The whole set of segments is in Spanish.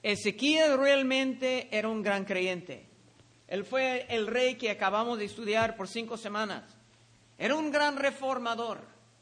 Ezequías realmente era un gran creyente. Él fue el rey que acabamos de estudiar por 5 semanas. Era un gran reformador.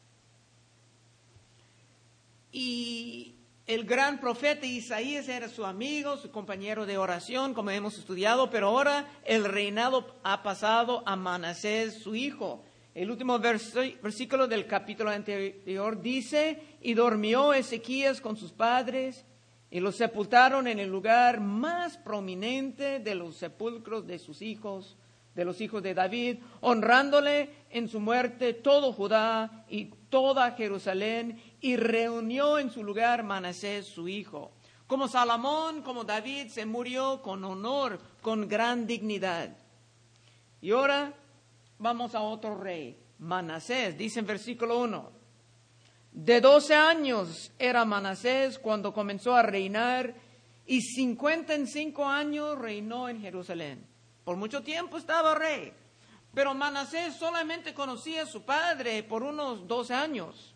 Y el gran profeta Isaías era su amigo, su compañero de oración, como hemos estudiado, pero ahora el reinado ha pasado a Manasés, su hijo. El último versículo del capítulo anterior dice, y durmió Ezequías con sus padres, y los sepultaron en el lugar más prominente de los sepulcros de sus hijos, de los hijos de David, honrándole en su muerte todo Judá y toda Jerusalén, y reunió en su lugar Manasés su hijo. Como Salomón, como David, se murió con honor, con gran dignidad. Y ahora vamos a otro rey, Manasés, dice en versículo 1. De 12 años era Manasés cuando comenzó a reinar, y 55 años reinó en Jerusalén. Por mucho tiempo estaba rey, pero Manasés solamente conocía a su padre por unos 12 años.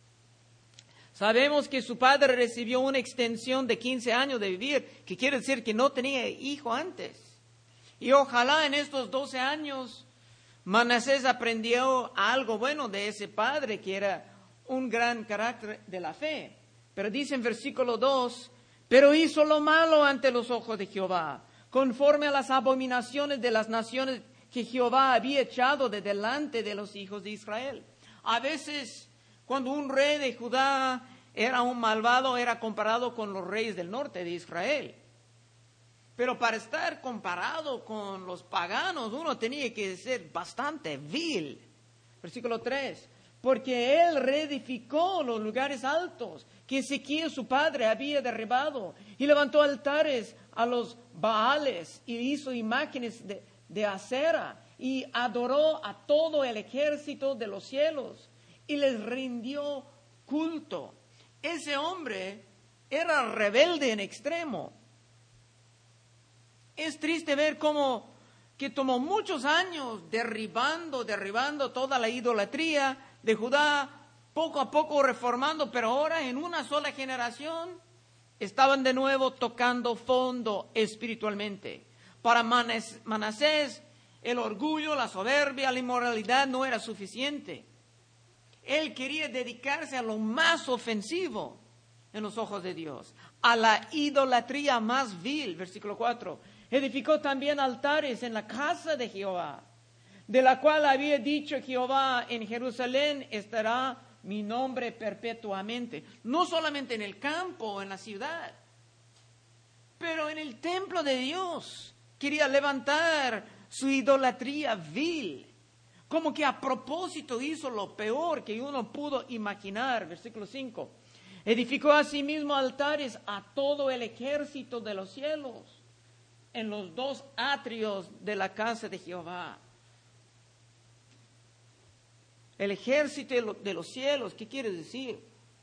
Sabemos que su padre recibió una extensión de 15 años de vivir, que quiere decir que no tenía hijo antes. Y ojalá en estos 12 años Manasés aprendió algo bueno de ese padre, que era un gran carácter de la fe. Pero dice en versículo 2, pero hizo lo malo ante los ojos de Jehová, conforme a las abominaciones de las naciones que Jehová había echado de delante de los hijos de Israel. A veces, cuando un rey de Judá era un malvado, era comparado con los reyes del norte de Israel. Pero para estar comparado con los paganos, uno tenía que ser bastante vil. Versículo 3. Porque él reedificó los lugares altos que Ezequías su padre había derribado, y levantó altares a los Baales, y hizo imágenes de acera, y adoró a todo el ejército de los cielos, y les rindió culto. Ese hombre era rebelde en extremo. Es triste ver cómo que tomó muchos años derribando toda la idolatría de Judá, poco a poco reformando, pero ahora en una sola generación estaban de nuevo tocando fondo espiritualmente. Para Manasés, el orgullo, la soberbia, la inmoralidad no era suficiente. Él quería dedicarse a lo más ofensivo en los ojos de Dios, a la idolatría más vil. Versículo 4. Edificó también altares en la casa de Jehová, de la cual había dicho Jehová, en Jerusalén estará mi nombre perpetuamente. No solamente en el campo o en la ciudad, pero en el templo de Dios. Quería levantar su idolatría vil. Como que a propósito hizo lo peor que uno pudo imaginar. Versículo 5. Edificó asimismo altares a todo el ejército de los cielos en los 2 atrios de la casa de Jehová. El ejército de los cielos, ¿qué quiere decir?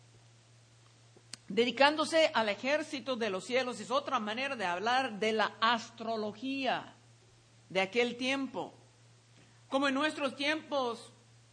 Dedicándose al ejército de los cielos es otra manera de hablar de la astrología de aquel tiempo. Como en nuestros tiempos,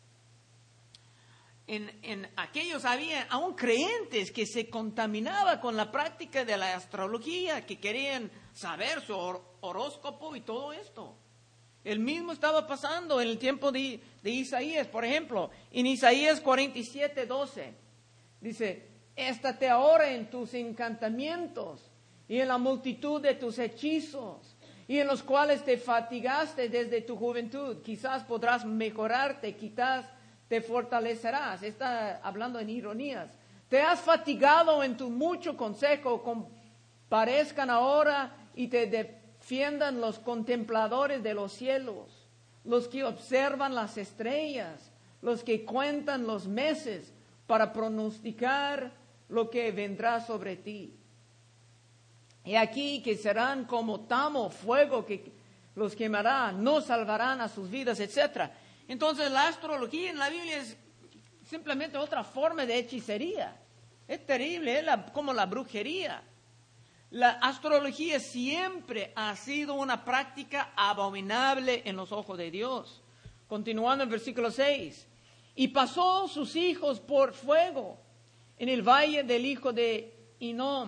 en aquellos había aún creyentes que se contaminaban con la práctica de la astrología, que querían saber su horóscopo y todo esto. El mismo estaba pasando en el tiempo de Isaías. Por ejemplo, en Isaías 47:12, dice, éstate ahora en tus encantamientos y en la multitud de tus hechizos, y en los cuales te fatigaste desde tu juventud. Quizás podrás mejorarte, quizás te fortalecerás. Está hablando en ironías. Te has fatigado en tu mucho consejo, comparezcan ahora y te defiendan los contempladores de los cielos, los que observan las estrellas, los que cuentan los meses para pronosticar lo que vendrá sobre ti. Y aquí que serán como tamo, fuego que los quemará, no salvarán a sus vidas, etc. Entonces la astrología en la Biblia es simplemente otra forma de hechicería. Es terrible, es como la brujería. La astrología siempre ha sido una práctica abominable en los ojos de Dios. Continuando en versículo 6. Y pasó sus hijos por fuego en el valle del hijo de Hinnom,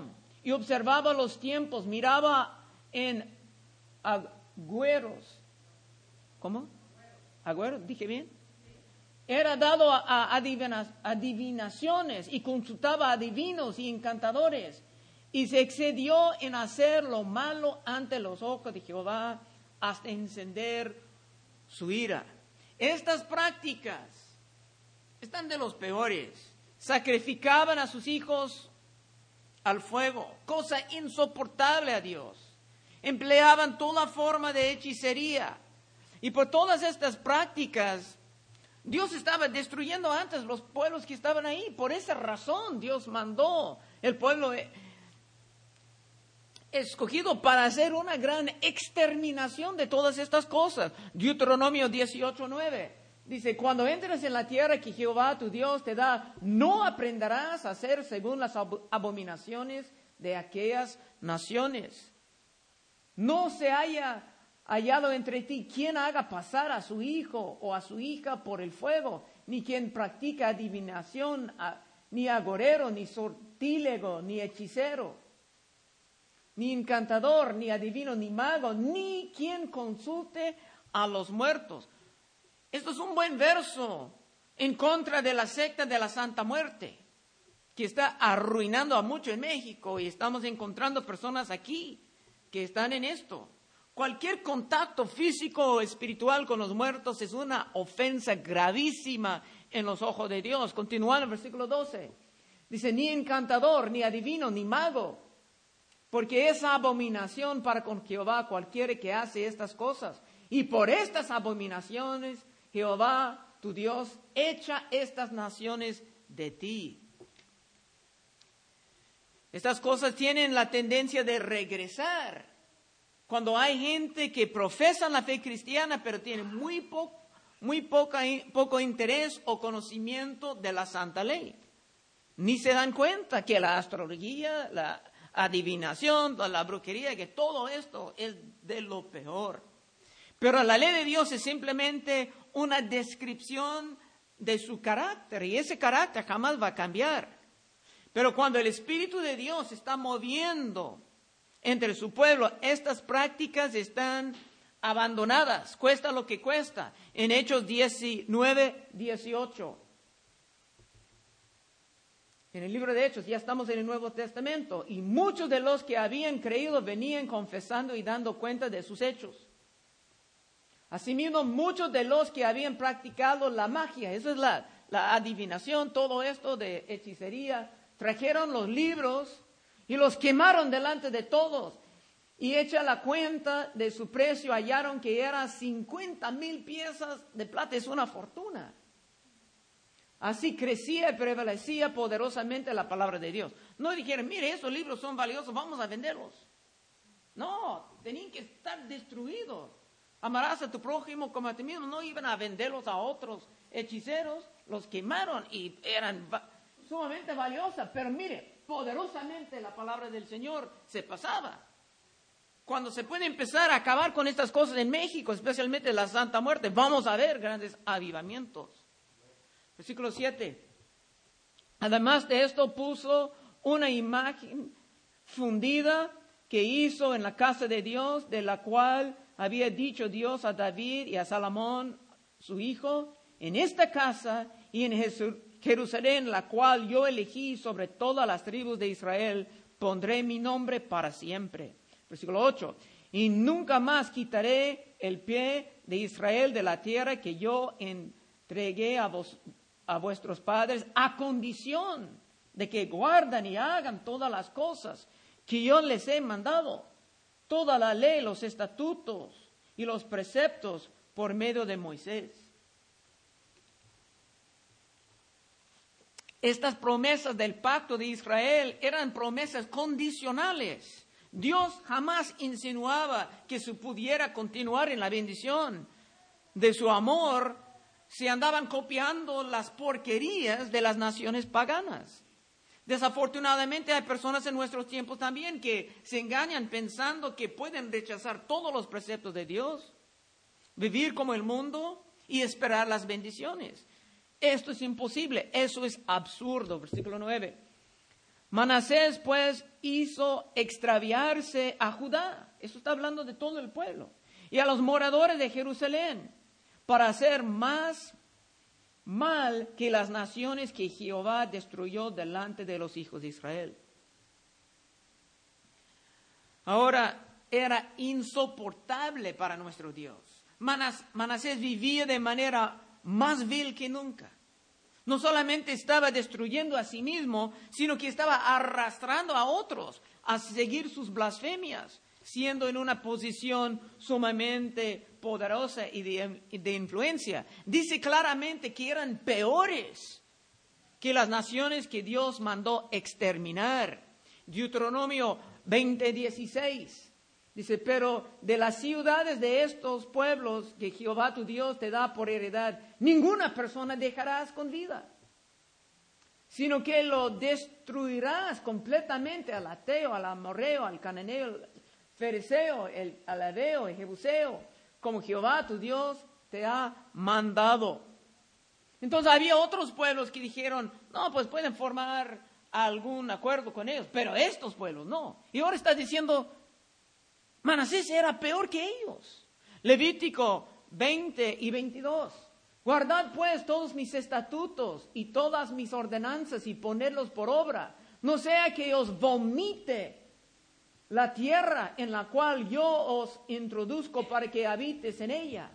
y observaba los tiempos, miraba en agüeros. ¿Cómo? ¿Agüeros? ¿Dije bien? Era dado a adivinaciones y consultaba a adivinos y encantadores. Y se excedió en hacer lo malo ante los ojos de Jehová hasta encender su ira. Estas prácticas están de los peores. Sacrificaban a sus hijos al fuego, cosa insoportable a Dios. Empleaban toda forma de hechicería. Y por todas estas prácticas, Dios estaba destruyendo antes los pueblos que estaban ahí. Por esa razón Dios mandó el pueblo escogido para hacer una gran exterminación de todas estas cosas. Deuteronomio 18:9 dice: cuando entres en la tierra que Jehová tu Dios te da, no aprenderás a hacer según las abominaciones de aquellas naciones. No se haya hallado entre ti quien haga pasar a su hijo o a su hija por el fuego, ni quien practica adivinación, ni agorero, ni sortílego, ni hechicero, ni encantador, ni adivino, ni mago, ni quien consulte a los muertos. Esto es un buen verso en contra de la secta de la Santa Muerte, que está arruinando a mucho en México, y estamos encontrando personas aquí que están en esto. Cualquier contacto físico o espiritual con los muertos es una ofensa gravísima en los ojos de Dios. Continuando el versículo 12. Dice: ni encantador, ni adivino, ni mago, porque es abominación para con Jehová cualquiera que hace estas cosas. Y por estas abominaciones Jehová tu Dios echa estas naciones de ti. Estas cosas tienen la tendencia de regresar cuando hay gente que profesa la fe cristiana, pero tiene muy poco interés o conocimiento de la santa ley. Ni se dan cuenta que la astrología, la adivinación, la brujería, que todo esto es de lo peor. Pero la ley de Dios es simplemente una descripción de su carácter, y ese carácter jamás va a cambiar. Pero cuando el Espíritu de Dios está moviendo entre su pueblo, estas prácticas están abandonadas, cuesta lo que cuesta. En Hechos 19:18. En el libro de Hechos, ya estamos en el Nuevo Testamento, y muchos de los que habían creído venían confesando y dando cuenta de sus hechos. Asimismo, muchos de los que habían practicado la magia, eso es la adivinación, todo esto de hechicería, trajeron los libros y los quemaron delante de todos. Y hecha la cuenta de su precio, hallaron que eran 50,000 piezas de plata. Es una fortuna. Así crecía y prevalecía poderosamente la palabra de Dios. No dijeron: mire, esos libros son valiosos, vamos a venderlos. No, tenían que estar destruidos. Amarás a tu prójimo como a ti mismo. No iban a venderlos a otros hechiceros. Los quemaron y eran sumamente valiosas. Pero mire, poderosamente la palabra del Señor se pasaba. Cuando se puede empezar a acabar con estas cosas en México, especialmente la Santa Muerte, vamos a ver grandes avivamientos. Versículo 7. Además de esto, puso una imagen fundida que hizo en la casa de Dios, de la cual había dicho Dios a David y a Salomón, su hijo: en esta casa y en Jerusalén, la cual yo elegí sobre todas las tribus de Israel, pondré mi nombre para siempre. Versículo 8. Y nunca más quitaré el pie de Israel de la tierra que yo entregué a vuestros padres, a condición de que guardan y hagan todas las cosas que yo les he mandado, toda la ley, los estatutos y los preceptos por medio de Moisés. Estas promesas del pacto de Israel eran promesas condicionales. Dios jamás insinuaba que se pudiera continuar en la bendición de su amor si andaban copiando las porquerías de las naciones paganas. Desafortunadamente hay personas en nuestros tiempos también que se engañan pensando que pueden rechazar todos los preceptos de Dios, vivir como el mundo y esperar las bendiciones. Esto es imposible, eso es absurdo. Versículo 9. Manasés pues hizo extraviarse a Judá. Eso está hablando de todo el pueblo. Y a los moradores de Jerusalén, para hacer más mal que las naciones que Jehová destruyó delante de los hijos de Israel. Ahora era insoportable para nuestro Dios. Manasés vivía de manera más vil que nunca. No solamente estaba destruyendo a sí mismo, sino que estaba arrastrando a otros a seguir sus blasfemias, siendo en una posición sumamente poderosa y de influencia. Dice claramente que eran peores que las naciones que Dios mandó exterminar. Deuteronomio 20:16 dice, pero de las ciudades de estos pueblos que Jehová tu Dios te da por heredad, ninguna persona dejarás con vida, sino que lo destruirás completamente, al ateo, al amorreo, al cananeo, al fereceo, al heveo, el jebuseo, como Jehová tu Dios te ha mandado. Entonces había otros pueblos que dijeron, no, pues pueden formar algún acuerdo con ellos, pero estos pueblos no. Y ahora está diciendo, Manasés era peor que ellos. Levítico 20:22. Guardad pues todos mis estatutos y todas mis ordenanzas y ponedlos por obra, no sea que os vomite la tierra en la cual yo os introduzco para que habites en ella.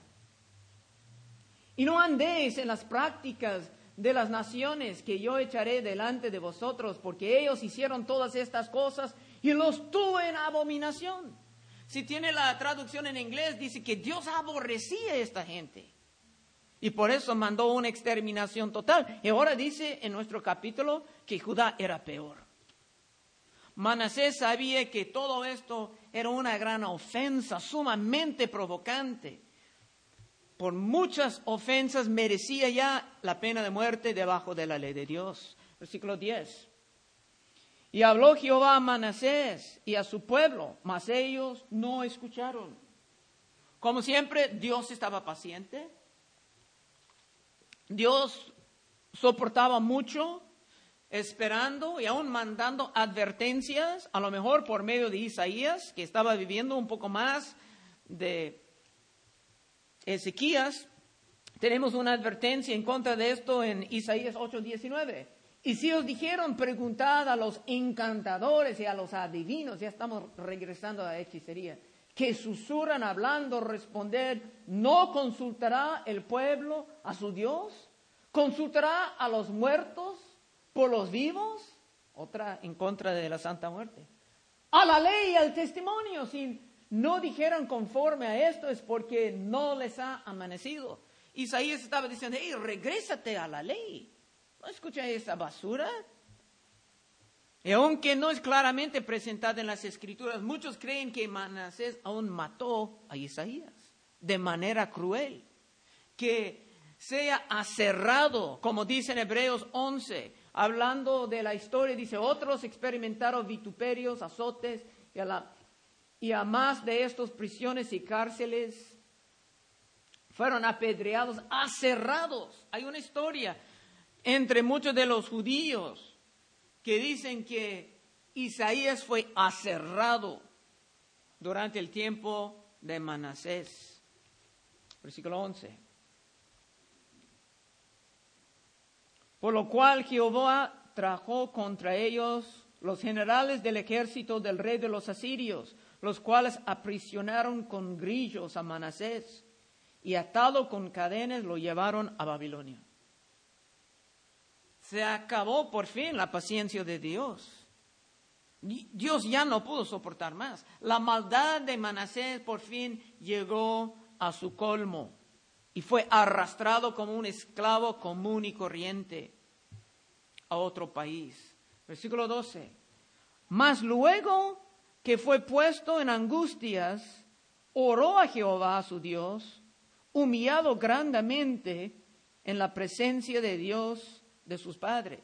Y no andéis en las prácticas de las naciones que yo echaré delante de vosotros, porque ellos hicieron todas estas cosas y los tuve en abominación. Si tiene la traducción en inglés, dice que Dios aborrecía a esta gente. Y por eso mandó una exterminación total. Y ahora dice en nuestro capítulo que Judá era peor. Manasés sabía que todo esto era una gran ofensa, sumamente provocante. Por muchas ofensas merecía ya la pena de muerte debajo de la ley de Dios. Versículo 10. Y habló Jehová a Manasés y a su pueblo, mas ellos no escucharon. Como siempre, Dios estaba paciente. Dios soportaba mucho, esperando y aún mandando advertencias, a lo mejor por medio de Isaías, que estaba viviendo un poco más de Ezequías. Tenemos una advertencia en contra de esto en Isaías 8:19. Y si os dijeron, preguntad a los encantadores y a los adivinos, ya estamos regresando a la hechicería, que susurran hablando, responder, ¿no consultará el pueblo a su Dios? ¿Consultará a los muertos por los vivos? Otra en contra de la Santa Muerte. A la ley y al testimonio, si no dijeron conforme a esto es porque no les ha amanecido. Isaías estaba diciendo, hey, regrésate a la ley. ¿No escucha esa basura? Y aunque no es claramente presentada en las Escrituras, muchos creen que Manasés aún mató a Isaías de manera cruel. Que sea aserrado, como dice en Hebreos 11, hablando de la historia, dice, otros experimentaron vituperios, azotes, y a más de estos prisiones y cárceles fueron apedreados, aserrados. Hay una historia entre muchos de los judíos que dicen que Isaías fue aserrado durante el tiempo de Manasés. Versículo 11. Por lo cual Jehová trajo contra ellos los generales del ejército del rey de los asirios, los cuales aprisionaron con grillos a Manasés y atado con cadenas lo llevaron a Babilonia. Se acabó por fin la paciencia de Dios. Dios ya no pudo soportar más. La maldad de Manasés por fin llegó a su colmo y fue arrastrado como un esclavo común y corriente a otro país. Versículo 12. Mas luego que fue puesto en angustias, oró a Jehová su Dios, humillado grandemente en la presencia de Dios de sus padres.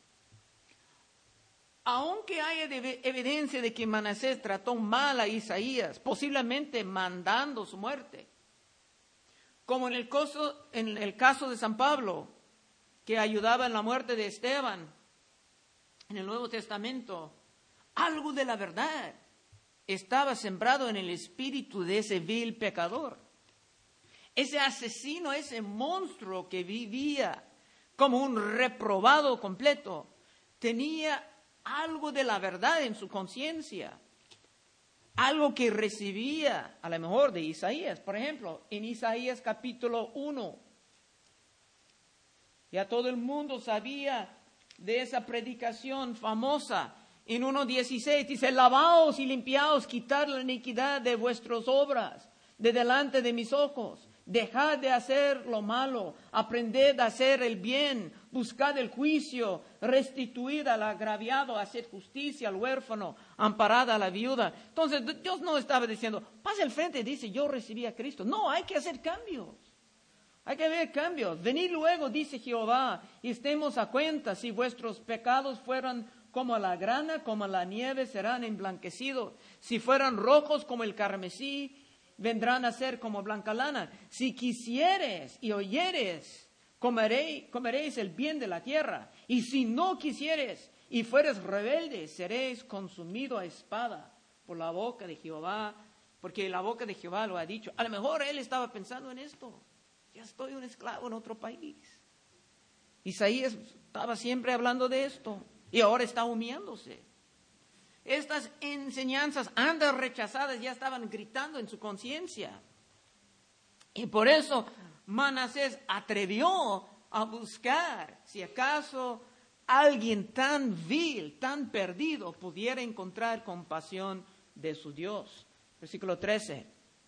Aunque haya evidencia de que Manasés trató mal a Isaías, posiblemente mandando su muerte, como en el caso de San Pablo, que ayudaba en la muerte de Esteban, en el Nuevo Testamento, algo de la verdad estaba sembrado en el espíritu de ese vil pecador. Ese asesino, ese monstruo que vivía como un reprobado completo, tenía algo de la verdad en su conciencia, algo que recibía a lo mejor de Isaías. Por ejemplo, en Isaías capítulo 1, ya todo el mundo sabía de esa predicación famosa. En 1:16 dice: lavaos y limpiaos, quitad la iniquidad de vuestras obras de delante de mis ojos. Dejad de hacer lo malo, aprended a hacer el bien, buscad el juicio, restituid al agraviado, haced justicia al huérfano, amparad a la viuda. Entonces Dios no estaba diciendo, pasa al frente y dice, yo recibí a Cristo. No, hay que hacer cambios. Hay que ver cambios. Venid luego, dice Jehová, y estemos a cuenta. Si vuestros pecados fueran como la grana, como la nieve, serán emblanquecidos. Si fueran rojos como el carmesí, vendrán a ser como blanca lana. Si quisieres y oyeres, comeréis el bien de la tierra. Y si no quisieres y fueres rebelde, seréis consumido a espada por la boca de Jehová, porque la boca de Jehová lo ha dicho. A lo mejor él estaba pensando en esto. Ya estoy un esclavo en otro país. Isaías estaba siempre hablando de esto y ahora está humillándose. Estas enseñanzas antes rechazadas ya estaban gritando en su conciencia. Y por eso Manasés atrevió a buscar si acaso alguien tan vil, tan perdido, pudiera encontrar compasión de su Dios. Versículo 13.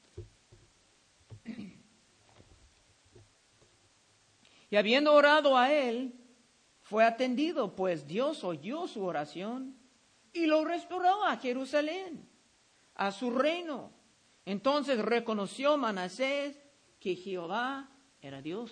Y habiendo orado a él, fue atendido, pues Dios oyó su oración y lo restauró a Jerusalén, a su reino. Entonces reconoció Manasés que Jehová era Dios.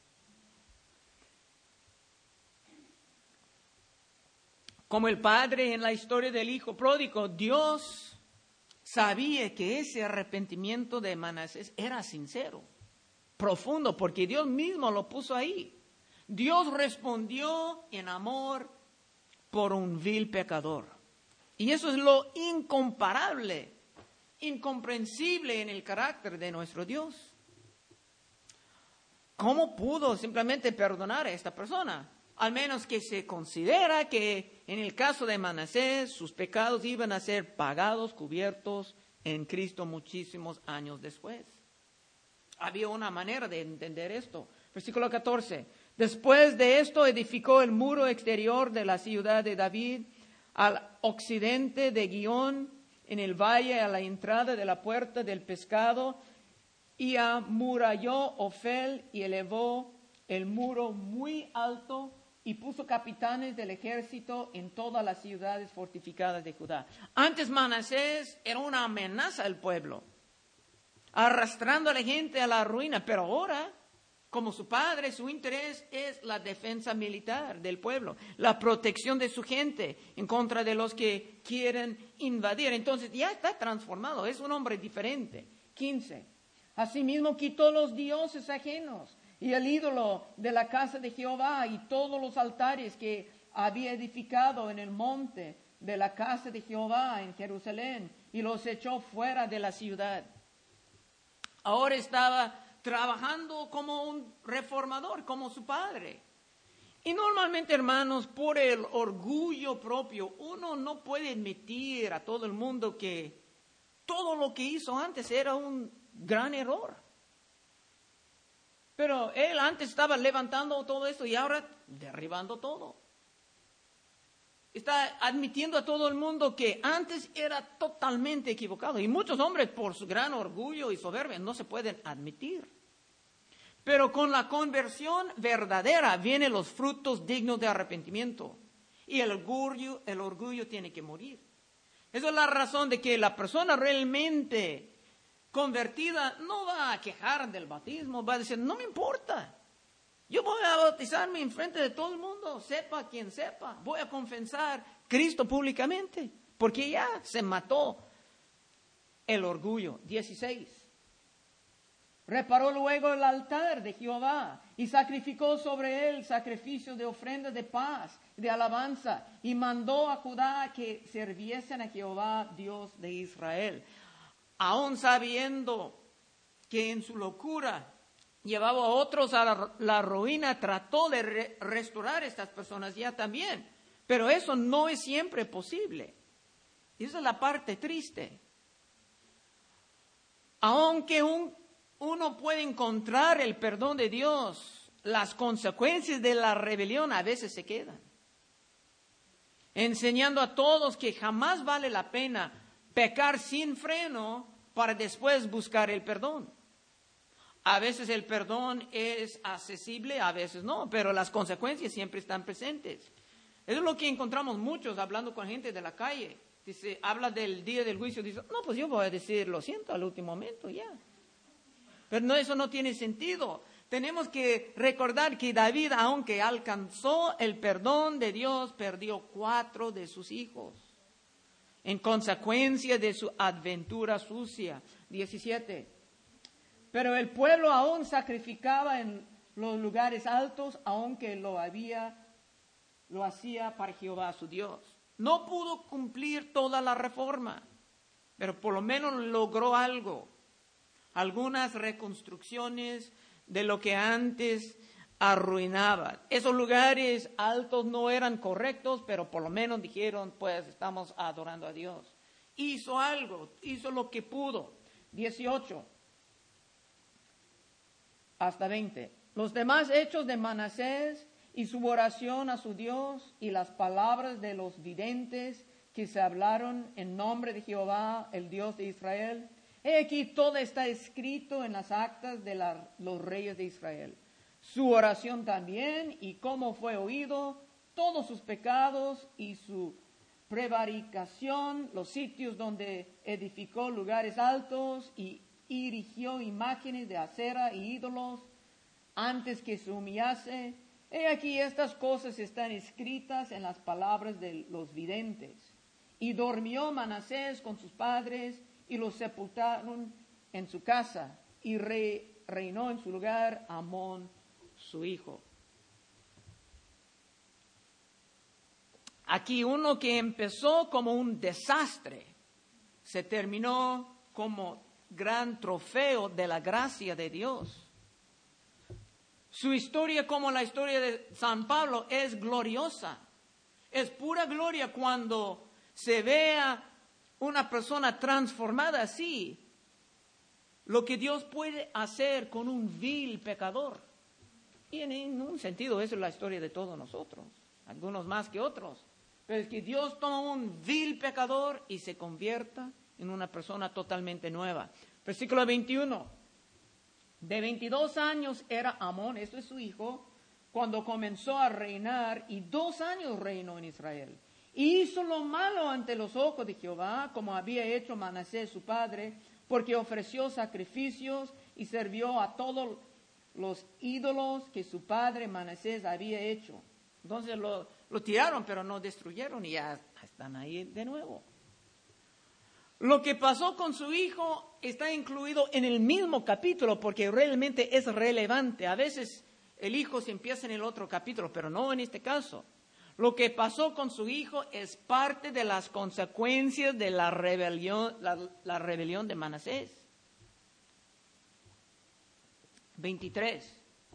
Como el padre en la historia del hijo pródigo, Dios sabía que ese arrepentimiento de Manasés era sincero, profundo, porque Dios mismo lo puso ahí. Dios respondió en amor por un vil pecador. Y eso es lo incomparable, incomprensible en el carácter de nuestro Dios. ¿Cómo pudo simplemente perdonar a esta persona? Al menos que se considera que en el caso de Manasés, sus pecados iban a ser pagados, cubiertos en Cristo muchísimos años después. Había una manera de entender esto. Versículo 14. Después de esto edificó el muro exterior de la ciudad de David al occidente de Guión, en el valle a la entrada de la puerta del pescado, y amuralló Ofel y elevó el muro muy alto y puso capitanes del ejército en todas las ciudades fortificadas de Judá. Antes Manasés era una amenaza al pueblo, arrastrando a la gente a la ruina, pero ahora, como su padre, su interés es la defensa militar del pueblo, la protección de su gente en contra de los que quieren invadir. Entonces ya está transformado, es un hombre diferente. 15. Asimismo quitó los dioses ajenos y el ídolo de la casa de Jehová y todos los altares que había edificado en el monte de la casa de Jehová en Jerusalén, y los echó fuera de la ciudad. Ahora estaba trabajando como un reformador, como su padre. Y normalmente, hermanos, por el orgullo propio, uno no puede admitir a todo el mundo que todo lo que hizo antes era un gran error. Pero él antes estaba levantando todo esto y ahora derribando todo. Está admitiendo a todo el mundo que antes era totalmente equivocado. Y muchos hombres, por su gran orgullo y soberbia, no se pueden admitir. Pero con la conversión verdadera vienen los frutos dignos de arrepentimiento. Y el orgullo tiene que morir. Esa es la razón de que la persona realmente convertida no va a quejar del bautismo, va a decir, no me importa. Yo voy a bautizarme en frente de todo el mundo, sepa quien sepa. Voy a confesar Cristo públicamente, porque ya se mató el orgullo. 16. Reparó luego el altar de Jehová y sacrificó sobre él sacrificios de ofrenda de paz, de alabanza y mandó a Judá que sirviesen a Jehová, Dios de Israel. Aún sabiendo que en su locura llevaba a otros a la ruina, trató de restaurar a estas personas ya también. Pero eso no es siempre posible. Esa es la parte triste. Aunque uno puede encontrar el perdón de Dios, las consecuencias de la rebelión a veces se quedan. Enseñando a todos que jamás vale la pena pecar sin freno para después buscar el perdón. A veces el perdón es accesible, a veces no, pero las consecuencias siempre están presentes. Eso es lo que encontramos muchos hablando con gente de la calle. Dice, habla del día del juicio, dice, no, pues yo voy a decir, lo siento al último momento, ya. Pero no, eso no tiene sentido. Tenemos que recordar que David, aunque alcanzó el perdón de Dios, perdió 4 de sus hijos en consecuencia de su aventura sucia. 17. Pero el pueblo aún sacrificaba en los lugares altos, aunque lo hacía para Jehová su Dios. No pudo cumplir toda la reforma, pero por lo menos logró algo. Algunas reconstrucciones de lo que antes arruinaba. Esos lugares altos no eran correctos, pero por lo menos dijeron, pues estamos adorando a Dios. Hizo algo, hizo lo que pudo. 18 hasta 20. Los demás hechos de Manasés y su oración a su Dios y las palabras de los videntes que se hablaron en nombre de Jehová, el Dios de Israel. He aquí todo está escrito en las actas de los reyes de Israel. Su oración también y cómo fue oído, todos sus pecados y su prevaricación, los sitios donde edificó lugares altos y erigió imágenes de acera y ídolos antes que se humillase. He aquí estas cosas están escritas en las palabras de los videntes. Y durmió Manasés con sus padres y los sepultaron en su casa y reinó en su lugar Amón su hijo. Aquí uno que empezó como un desastre se terminó como gran trofeo de la gracia de Dios. Su historia, como la historia de San Pablo, es gloriosa. Es pura gloria cuando se vea una persona transformada así. Lo que Dios puede hacer con un vil pecador. Y en un sentido eso es la historia de todos nosotros. Algunos más que otros. Pero es que Dios toma un vil pecador y se convierta en una persona totalmente nueva. Versículo 21. De 22 años era Amón, esto es su hijo, cuando comenzó a reinar, y 2 años reinó en Israel. Y hizo lo malo ante los ojos de Jehová, como había hecho Manasés su padre, porque ofreció sacrificios y sirvió a todos los ídolos que su padre Manasés había hecho. Entonces lo tiraron, pero no destruyeron, y ya están ahí de nuevo. Lo que pasó con su hijo está incluido en el mismo capítulo porque realmente es relevante. A veces el hijo se empieza en el otro capítulo, pero no en este caso. Lo que pasó con su hijo es parte de las consecuencias de la rebelión, la rebelión de Manasés. 23.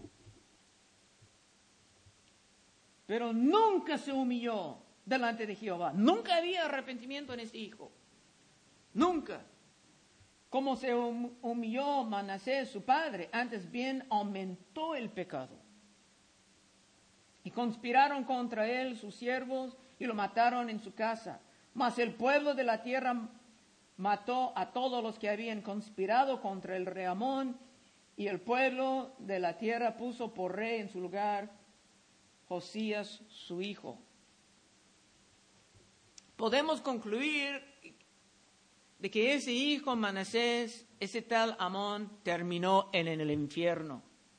Pero nunca se humilló delante de Jehová. Nunca había arrepentimiento en ese hijo. Nunca. Como se humilló Manasés, su padre, antes bien aumentó el pecado. Y conspiraron contra él sus siervos y lo mataron en su casa. Mas el pueblo de la tierra mató a todos los que habían conspirado contra el rey Amón, y el pueblo de la tierra puso por rey en su lugar Josías, su hijo. Podemos concluir de que ese hijo Manasés, ese tal Amón, terminó en el infierno.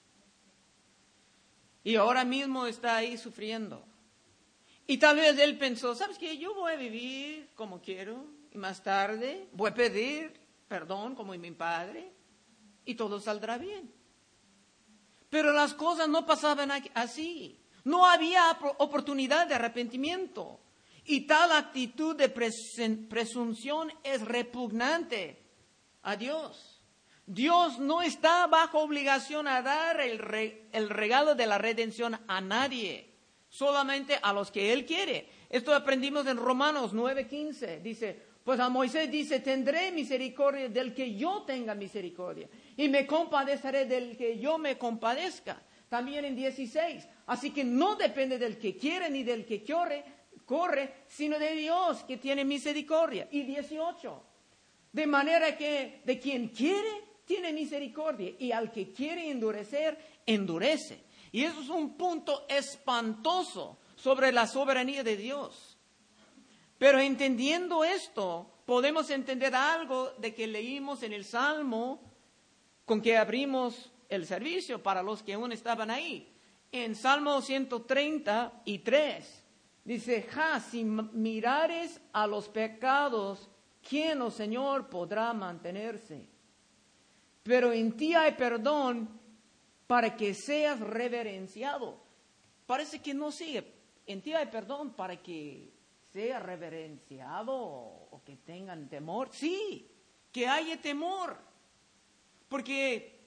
Y ahora mismo está ahí sufriendo. Y tal vez él pensó, ¿sabes qué? Yo voy a vivir como quiero. Y más tarde voy a pedir perdón como mi padre. Y todo saldrá bien. Pero las cosas no pasaban así. No había oportunidad de arrepentimiento. Y tal actitud de presunción es repugnante a Dios. Dios no está bajo obligación a dar el regalo de la redención a nadie, solamente a los que Él quiere. Esto aprendimos en Romanos 9:15. Dice, pues a Moisés dice, tendré misericordia del que yo tenga misericordia, y me compadeceré del que yo me compadezca. También en 16, así que no depende del que quiere ni del que corre, sino de Dios que tiene misericordia. Y 18, de manera que de quien quiere, tiene misericordia, y al que quiere endurecer, endurece. Y eso es un punto espantoso sobre la soberanía de Dios. Pero entendiendo esto, podemos entender algo de que leímos en el Salmo con que abrimos el servicio para los que aún estaban ahí. En Salmo 133 dice, si mirares a los pecados, ¿quién, oh Señor, podrá mantenerse? Pero en ti hay perdón para que seas reverenciado. Parece que no sigue. En ti hay perdón para que sea reverenciado o que tengan temor. Sí, que haya temor. Porque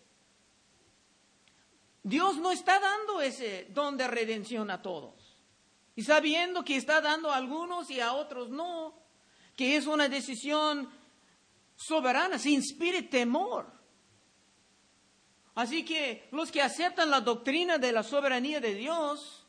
Dios no está dando ese don de redención a todos. Y sabiendo que está dando a algunos y a otros no, que es una decisión soberana, se inspire temor. Así que los que aceptan la doctrina de la soberanía de Dios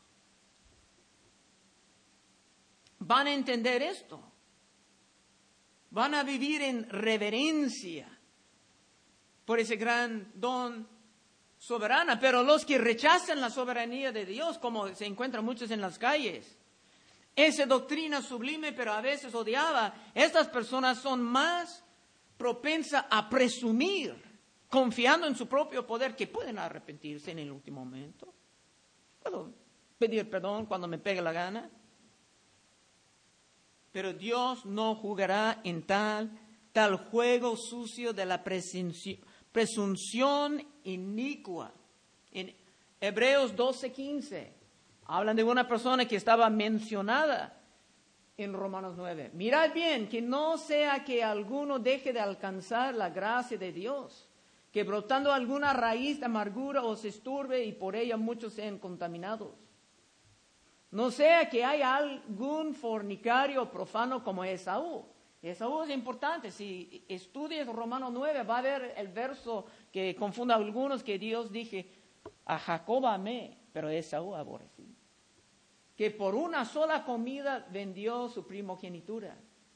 van a entender esto. Van a vivir en reverencia por ese gran don soberana. Pero los que rechazan la soberanía de Dios, como se encuentran muchos en las calles, esa doctrina sublime pero a veces odiada, estas personas son más propensas a presumir, confiando en su propio poder, que pueden arrepentirse en el último momento. Puedo pedir perdón cuando me pegue la gana. Pero Dios no jugará en tal juego sucio de la presunción inicua. En Hebreos 12:15 hablan de una persona que estaba mencionada en Romanos 9. Mirad bien, que no sea que alguno deje de alcanzar la gracia de Dios, que brotando alguna raíz de amargura os esturbe y por ella muchos sean contaminados. No sea que haya algún fornicario profano como Esaú. Esaú es importante. Si estudias Romanos 9, va a ver el verso que confunde a algunos, que Dios dije, a Jacob amé, pero a Esaú aborrecí. Que por una sola comida vendió su primogenitura.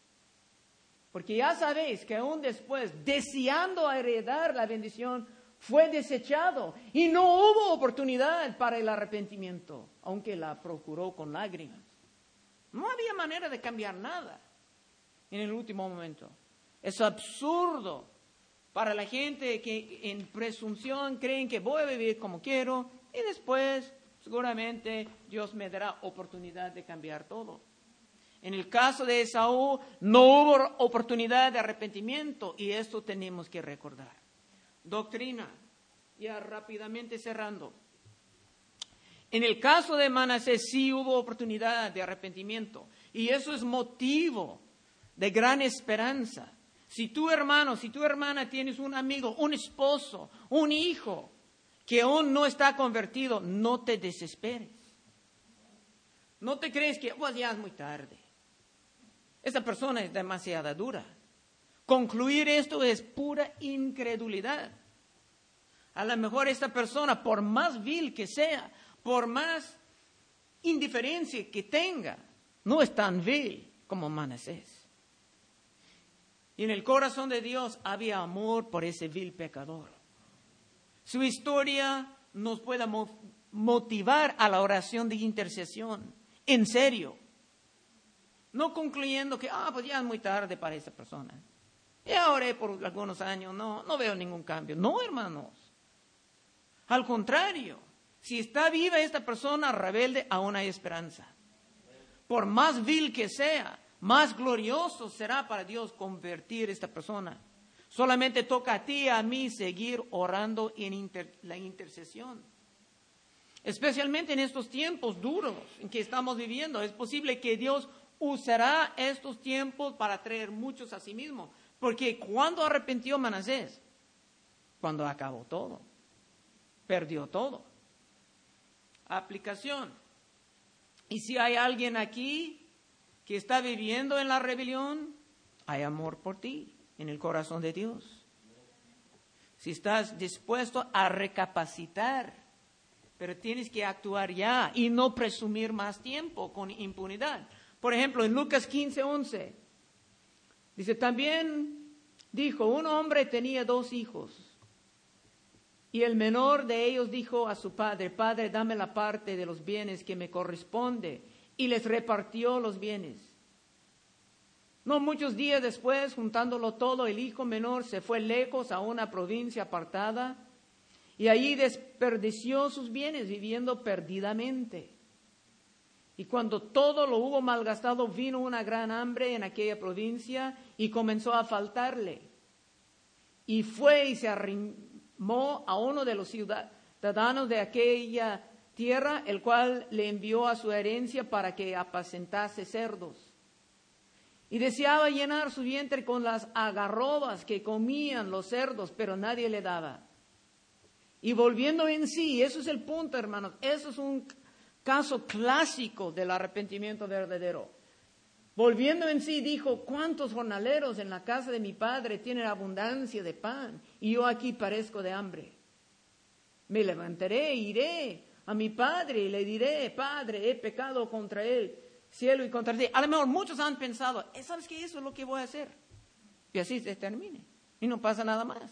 Porque ya sabéis que aún después, deseando heredar la bendición, fue desechado y no hubo oportunidad para el arrepentimiento, aunque la procuró con lágrimas. No había manera de cambiar nada en el último momento. Es absurdo para la gente que en presunción creen que voy a vivir como quiero y después seguramente Dios me dará oportunidad de cambiar todo. En el caso de Esaú no hubo oportunidad de arrepentimiento y esto tenemos que recordar. Doctrina, ya rápidamente cerrando. En el caso de Manasés sí hubo oportunidad de arrepentimiento y eso es motivo de gran esperanza. Si tu hermano, si tu hermana tienes un amigo, un esposo, un hijo que aún no está convertido, no te desesperes. No te crees que pues ya es muy tarde. Esa persona es demasiado dura. Concluir esto es pura incredulidad. A lo mejor esta persona, por más vil que sea, por más indiferencia que tenga, no es tan vil como Manasés. Y en el corazón de Dios había amor por ese vil pecador. Su historia nos puede motivar a la oración de intercesión. En serio. No concluyendo que, pues ya es muy tarde para esa persona. Ya oré por algunos años, no veo ningún cambio. No, hermanos. Al contrario, si está viva esta persona rebelde, aún hay esperanza. Por más vil que sea, más glorioso será para Dios convertir a esta persona. Solamente toca a ti y a mí seguir orando en la intercesión. especialmente en estos tiempos duros en que estamos viviendo. Es posible que Dios usará estos tiempos para traer muchos a sí mismo. Porque ¿cuándo arrepintió Manasés? Cuando acabó todo. Perdió todo. Aplicación. Y si hay alguien aquí que está viviendo en la rebelión, hay amor por ti en el corazón de Dios. Si estás dispuesto a recapacitar, pero tienes que actuar ya y no presumir más tiempo con impunidad. Por ejemplo, en Lucas 15:11, dice, también dijo, un hombre tenía 2 hijos. Y el menor de ellos dijo a su padre, Padre, dame la parte de los bienes que me corresponde. Y les repartió los bienes. No muchos días después, juntándolo todo, el hijo menor se fue lejos a una provincia apartada y allí desperdició sus bienes viviendo perdidamente. Y cuando todo lo hubo malgastado, vino una gran hambre en aquella provincia y comenzó a faltarle. Y fue y se arrimó a uno de los ciudadanos de aquella tierra, el cual le envió a su herencia para que apacentase cerdos. Y deseaba llenar su vientre con las algarrobas que comían los cerdos, pero nadie le daba. Y volviendo en sí, eso es el punto, hermanos, eso es un caso clásico del arrepentimiento verdadero. Volviendo en sí, dijo, ¿cuántos jornaleros en la casa de mi padre tienen abundancia de pan? Y yo aquí parezco de hambre. Me levantaré e iré a mi padre y le diré, Padre, he pecado contra él, cielo y contra ti. A lo mejor muchos han pensado, ¿sabes qué? Eso es lo que voy a hacer. Y así se termine. Y no pasa nada más.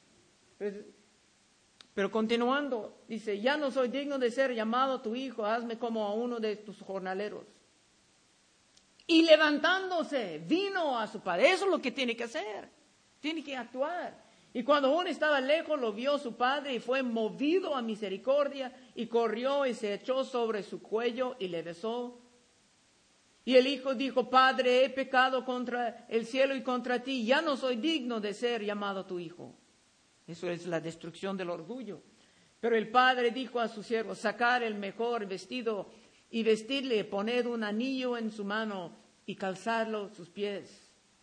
Pero continuando, dice, ya no soy digno de ser llamado tu hijo, hazme como a uno de tus jornaleros. Y levantándose, vino a su padre. Eso es lo que tiene que hacer. Tiene que actuar. Y cuando aún estaba lejos, lo vio su padre y fue movido a misericordia y corrió y se echó sobre su cuello y le besó. Y el hijo dijo, Padre, he pecado contra el cielo y contra ti, ya no soy digno de ser llamado tu hijo. Eso es la destrucción del orgullo. Pero el padre dijo a su siervo, sacar el mejor vestido y vestirle, poned un anillo en su mano y calzarlo sus pies.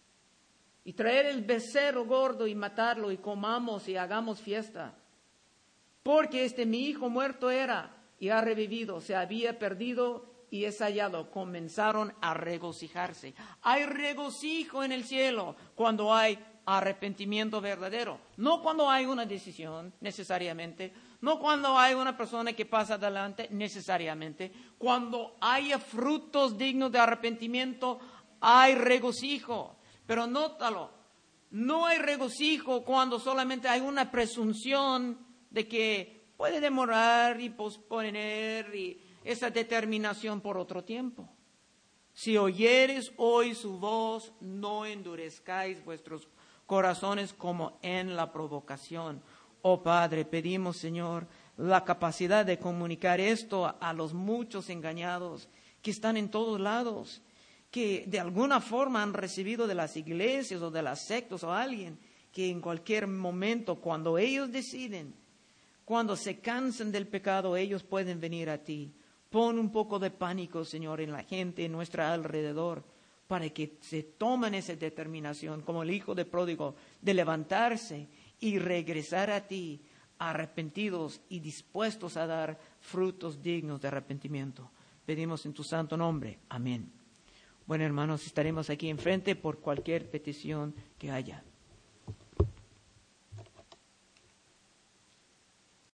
Y traer el becerro gordo y matarlo y comamos y hagamos fiesta. Porque mi hijo muerto era y ha revivido, se había perdido y es hallado. Comenzaron a regocijarse. Hay regocijo en el cielo cuando hay arrepentimiento verdadero. No cuando hay una decisión necesariamente. No cuando hay una persona que pasa adelante necesariamente. Cuando haya frutos dignos de arrepentimiento, hay regocijo. Pero nótalo, no hay regocijo cuando solamente hay una presunción de que puede demorar y posponer y esa determinación por otro tiempo. Si oyeres hoy su voz, no endurezcáis vuestros corazones como en la provocación. Oh Padre, pedimos, Señor, la capacidad de comunicar esto a los muchos engañados que están en todos lados, que de alguna forma han recibido de las iglesias o de las sectas o alguien que en cualquier momento, cuando ellos deciden, cuando se cansan del pecado, ellos pueden venir a ti. Pon un poco de pánico, Señor, en la gente, en nuestro alrededor, para que se tomen esa determinación, como el hijo de pródigo, de levantarse y regresar a ti, arrepentidos y dispuestos a dar frutos dignos de arrepentimiento. Pedimos en tu santo nombre. Amén. Bueno, hermanos, estaremos aquí enfrente por cualquier petición que haya.